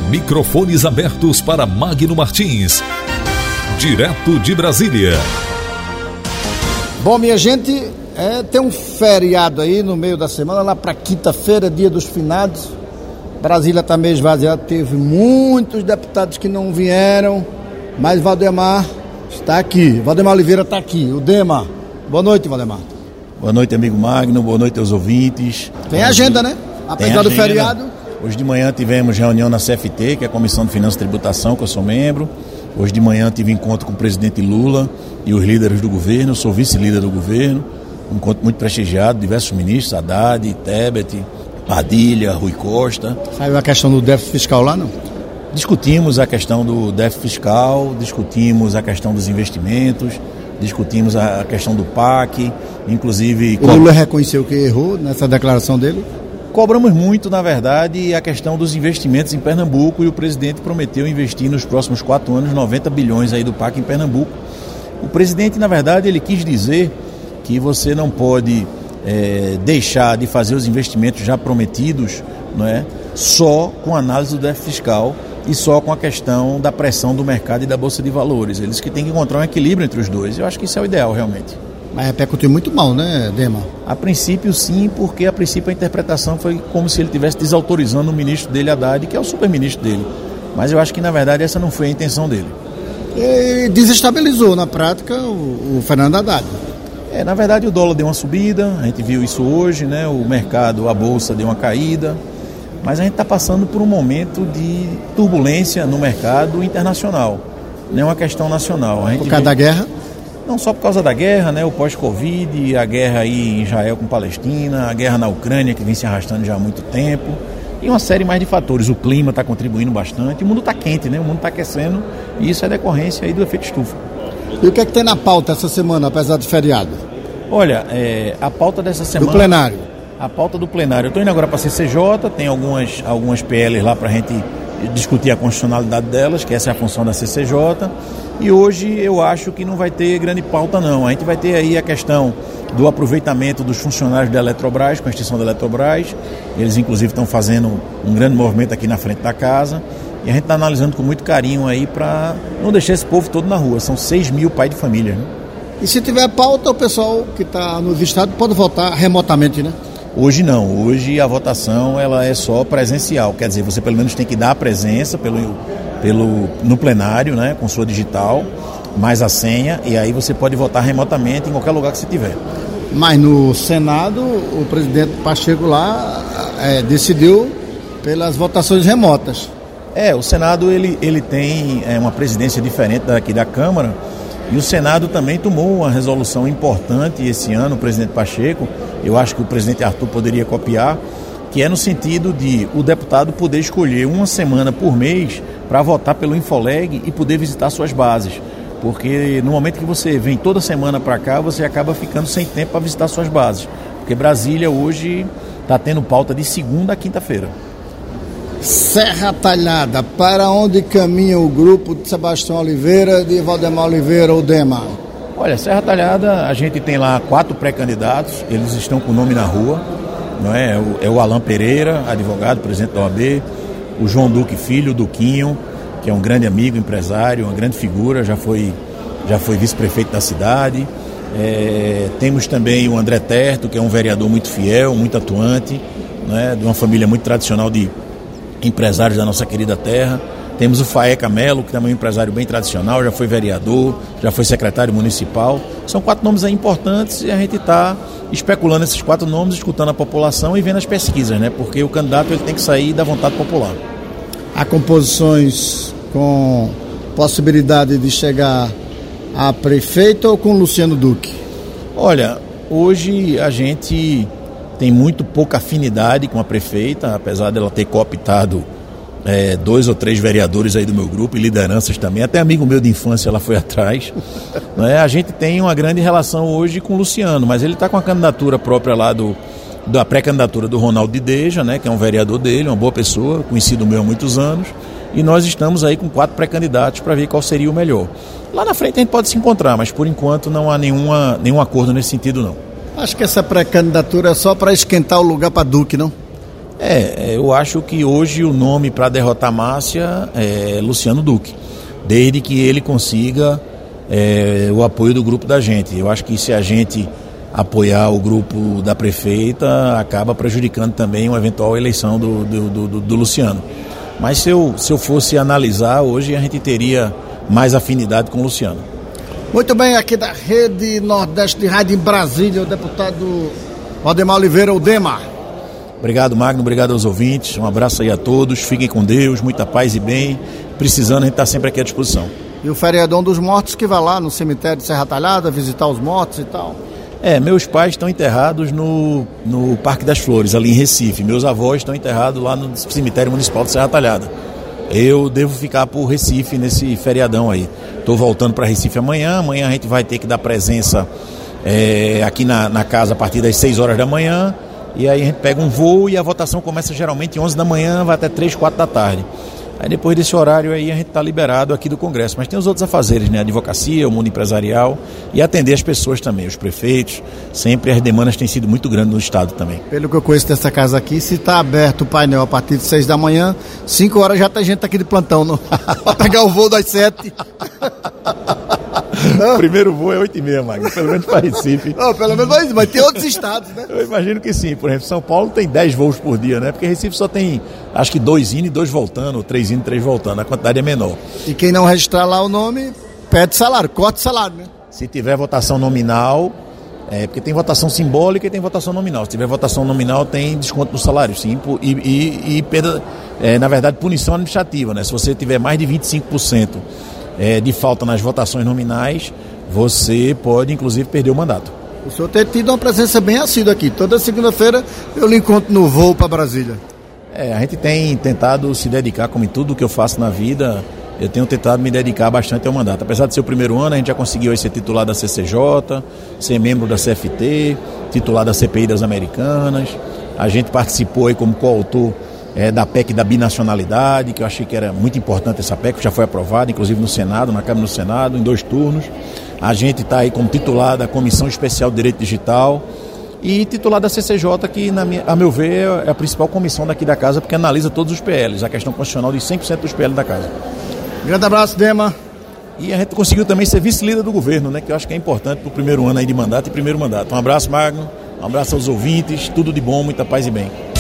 Microfones abertos para Magno Martins, direto de Brasília. Bom, minha gente, tem um feriado aí no meio da semana, lá para quinta-feira, dia dos finados. Brasília está meio esvaziada, teve muitos deputados que não vieram, mas Valdemar está aqui. Valdemar Oliveira está aqui, o Dema. Boa noite, Valdemar. Boa noite, amigo Magno, boa noite aos ouvintes. Tem agenda, né? Apesar do feriado. Hoje de manhã tivemos reunião na CFT, que é a Comissão de Finanças e Tributação, que eu sou membro. Hoje de manhã tive encontro com o presidente Lula e os líderes do governo. Eu sou vice-líder do governo. Um encontro muito prestigiado, diversos ministros, Haddad, Tebet, Padilha, Rui Costa. Saiu a questão do déficit fiscal lá, não? Discutimos a questão do déficit fiscal, discutimos a questão dos investimentos, discutimos a questão do PAC, inclusive... O Lula reconheceu que errou nessa declaração dele? Cobramos muito, na verdade, a questão dos investimentos em Pernambuco, e o presidente prometeu investir nos próximos 4 anos 90 bilhões aí do PAC em Pernambuco. O presidente, na verdade, ele quis dizer que você não pode deixar de fazer os investimentos já prometidos, não é, só com análise do déficit fiscal e só com a questão da pressão do mercado e da Bolsa de Valores. Eles que têm que encontrar um equilíbrio entre os dois. Eu acho que isso é o ideal, realmente. Mas repercutiu muito mal, né, Dema? A princípio, sim, porque a princípio a interpretação foi como se ele estivesse desautorizando o ministro dele, Haddad, que é o super-ministro dele. Mas eu acho que, na verdade, essa não foi a intenção dele. E desestabilizou, na prática, o Fernando Haddad. Na verdade, o dólar deu uma subida, a gente viu isso hoje, né? O mercado, a Bolsa deu uma caída. Mas a gente está passando por um momento de turbulência no mercado internacional. Não é uma questão nacional. Por causa da guerra? Não só por causa da guerra, né? O pós-Covid, a guerra aí em Israel com Palestina, a guerra na Ucrânia, que vem se arrastando já há muito tempo, e uma série mais de fatores. O clima está contribuindo bastante, o mundo está quente, né? O mundo está aquecendo, e isso é decorrência aí do efeito estufa. E o que é que tem na pauta essa semana, apesar do feriado? Olha, a pauta dessa semana... Do plenário. A pauta do plenário. Eu estou indo agora para a CCJ, tem algumas PLs lá para a gente discutir a constitucionalidade delas, que essa é a função da CCJ. E hoje eu acho que não vai ter grande pauta, não. A gente vai ter aí a questão do aproveitamento dos funcionários da Eletrobras, com a extinção da Eletrobras. Eles, inclusive, estão fazendo um grande movimento aqui na frente da casa. E a gente está analisando com muito carinho aí para não deixar esse povo todo na rua. São 6 mil pais de família, né? E se tiver pauta, o pessoal que está no estado pode votar remotamente, né? Hoje não. Hoje a votação ela é só presencial. Quer dizer, você pelo menos tem que dar a presença no plenário, né, com sua digital, mais a senha, e aí você pode votar remotamente em qualquer lugar que você tiver. Mas no Senado, o presidente Pacheco lá decidiu pelas votações remotas. O Senado ele tem uma presidência diferente daqui da Câmara, e o Senado também tomou uma resolução importante esse ano, o presidente Pacheco. Eu acho que o presidente Arthur poderia copiar, que é no sentido de o deputado poder escolher uma semana por mês para votar pelo Infoleg e poder visitar suas bases. Porque no momento que você vem toda semana para cá, você acaba ficando sem tempo para visitar suas bases. Porque Brasília hoje está tendo pauta de segunda a quinta-feira. Serra Talhada, para onde caminha o grupo de Sebastião Oliveira, de Valdemar Oliveira ou Dema? Olha, Serra Talhada, a gente tem lá 4 pré-candidatos, eles estão com o nome na rua, não é? É o Alan Pereira, advogado, presidente da OAB, o João Duque Filho, o Duquinho, que é um grande amigo, empresário, uma grande figura, já foi vice-prefeito da cidade. Temos também o André Terto, que é um vereador muito fiel, muito atuante, né? De uma família muito tradicional de empresários da nossa querida terra. Temos o Faeca Melo, que também é um empresário bem tradicional, já foi vereador, já foi secretário municipal. São 4 nomes aí importantes e a gente está especulando esses 4 nomes, escutando a população e vendo as pesquisas, né? Porque o candidato ele tem que sair da vontade popular. Há composições com possibilidade de chegar a prefeito ou com Luciano Duque? Olha, hoje a gente tem muito pouca afinidade com a prefeita, apesar dela ter cooptado 2 ou 3 vereadores aí do meu grupo e lideranças também, até amigo meu de infância ela foi atrás. Né? A gente tem uma grande relação hoje com o Luciano, mas ele está com a candidatura própria lá da pré-candidatura do Ronaldo de Deja, né, que é um vereador dele, uma boa pessoa, conhecido meu há muitos anos, e nós estamos aí com 4 pré-candidatos para ver qual seria o melhor. Lá na frente a gente pode se encontrar, mas por enquanto não há nenhum acordo nesse sentido não. Acho que essa pré-candidatura é só para esquentar o lugar para Duque, não? Eu acho que hoje o nome para derrotar Márcia é Luciano Duque, desde que ele consiga o apoio do grupo da gente. Eu acho que se a gente apoiar o grupo da prefeita, acaba prejudicando também uma eventual eleição do Luciano. Mas se eu fosse analisar, hoje a gente teria mais afinidade com o Luciano. Muito bem, aqui da Rede Nordeste de Rádio em Brasília, o deputado Valdemar Oliveira, o Dema. Obrigado, Magno, obrigado aos ouvintes, um abraço aí a todos, fiquem com Deus, muita paz e bem, precisando a gente está sempre aqui à disposição. E o feriadão dos mortos que vai lá no cemitério de Serra Talhada visitar os mortos e tal? Meus pais estão enterrados no Parque das Flores, ali em Recife. Meus avós estão enterrados lá no cemitério municipal de Serra Talhada. Eu devo ficar por Recife nesse feriadão aí. Estou voltando para Recife amanhã a gente vai ter que dar presença aqui na casa a partir das 6 horas da manhã, e aí a gente pega um voo e a votação começa geralmente 11 da manhã, vai até 3, 4 da tarde. Aí depois desse horário aí a gente está liberado aqui do Congresso, mas tem os outros afazeres, né? A advocacia, o mundo empresarial e atender as pessoas também, os prefeitos. Sempre as demandas têm sido muito grandes no estado também. Pelo que eu conheço dessa casa aqui, se está aberto o painel a partir de 6 da manhã, 5 horas já tem gente aqui de plantão para pegar o voo das 7. O primeiro voo é 8h30, Magno, pelo menos para Recife. Pelo menos mas tem outros estados, né? Eu imagino que sim. Por exemplo, São Paulo tem 10 voos por dia, né? Porque Recife só tem, acho que 2 indo e 2 voltando, ou 3 indo e 3 voltando. A quantidade é menor. E quem não registrar lá o nome, perde salário, corta salário, né? Se tiver votação nominal, porque tem votação simbólica e tem votação nominal. Se tiver votação nominal, tem desconto no salário, sim. E perda, na verdade, punição administrativa, né? Se você tiver mais de 25% de falta nas votações nominais, você pode inclusive perder o mandato. O senhor tem tido uma presença bem assídua aqui. Toda segunda-feira eu lhe encontro no voo para Brasília. A gente tem tentado se dedicar, como em tudo que eu faço na vida, eu tenho tentado me dedicar bastante ao mandato. Apesar de ser o primeiro ano, a gente já conseguiu aí ser titular da CCJ, ser membro da CFT, titular da CPI das Americanas. A gente participou aí como coautor da PEC da binacionalidade, que eu achei que era muito importante essa PEC, que já foi aprovada, inclusive no Senado, na Câmara do Senado, em 2 turnos. A gente está aí como titular da Comissão Especial de Direito Digital e titular da CCJ, que, a meu ver, é a principal comissão daqui da casa, porque analisa todos os PLs, a questão constitucional de 100% dos PLs da casa. Grande abraço, Dema. E a gente conseguiu também ser vice-líder do governo, né, que eu acho que é importante para o primeiro ano aí de mandato e primeiro mandato. Um abraço, Magno, um abraço aos ouvintes, tudo de bom, muita paz e bem.